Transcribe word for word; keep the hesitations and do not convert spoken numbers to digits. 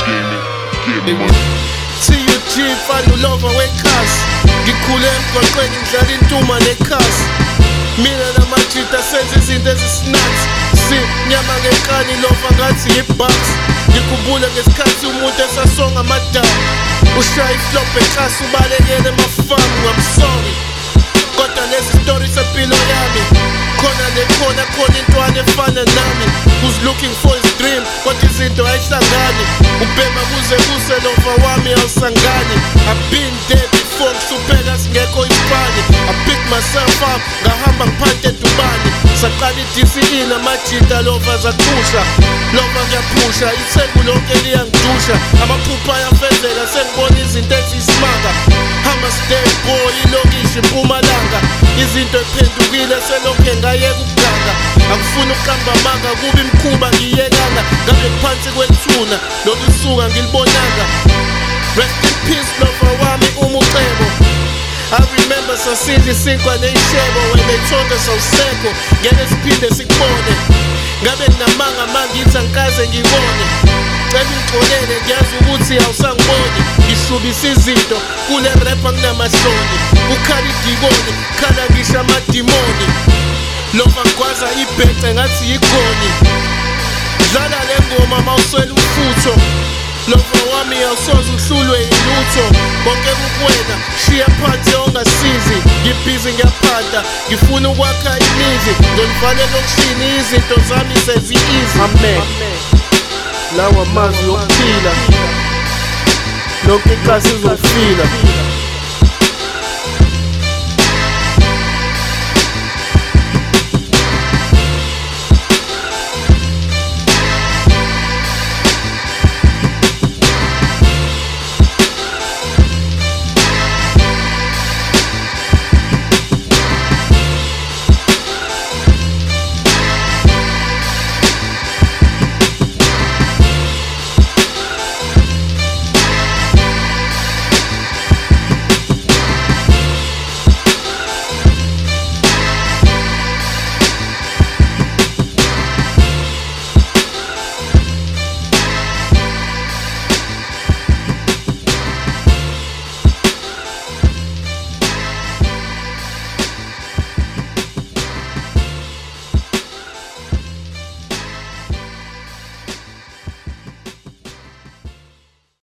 T U G fana ulova wekhasi, ngikhule emgwaqweni ngidlala intuma nekhasi. Mina namajita senza izinto ezisinathi, sinyama ngenkani lova ngathi yi-box. Ngikhumbule ngesikhathi umuntu esasonga amadamu, ushaya iflop eklasi ubalekele emafamu. I'm sorry, kodwa lezi story sempilo yami, khona nekhona khona intwana efana nami. Who's looking for his dream, kodwa izinto ayihlangani. Ubhema kuze kuse lova wami awusangani. I've been there before, ngishupheka singekho isipani. I pick myself up, ngahamba ngiphante Dubani. Saqala i-D C E namajita lova zakusha. Lova ngiyaphusha, itheku lonke liyangidusha. Amaphupha ayafezeka, sengibona izinto eziyisimanga. I'm a stay boy, ilokishi Mpumalanga. Izinto ephendukile selokhe ngayeka ukuganga. Angifuni ukuqamba amanga, kuba imikhuba ngiyekanga. Ngabe phansi kwethuna, lolu suka ngilibonanga. Rest in peace lova wami umucebo. I remember sasindla isinkwa neyishebo, when they told us awusekho, ngeke siphinde sikubone. Ngabe nginamanga mangithi angikaze ngibone. Cela ungixolele ngiyazi ukuthi awusangiboni. Ngishubisa izinto kule rap anginamahloni. Ukhala idikoni, khala ngisho amadimoni. Lova ngigwaza ibhece ngathi yigoni. Dlala le ngoma mawuswela ufutho. Lova wami awusoze uhlulwe yilutho. Konke kukuwena, shiya phansi ongasizi. Ngibhizi ngiyaphanda, ngifuna ukwakha imizi. Ngonivalela okushini izinto zami sezi-easy. Amen. Lawa amazwi okuphila, lonke ikhasi izofila.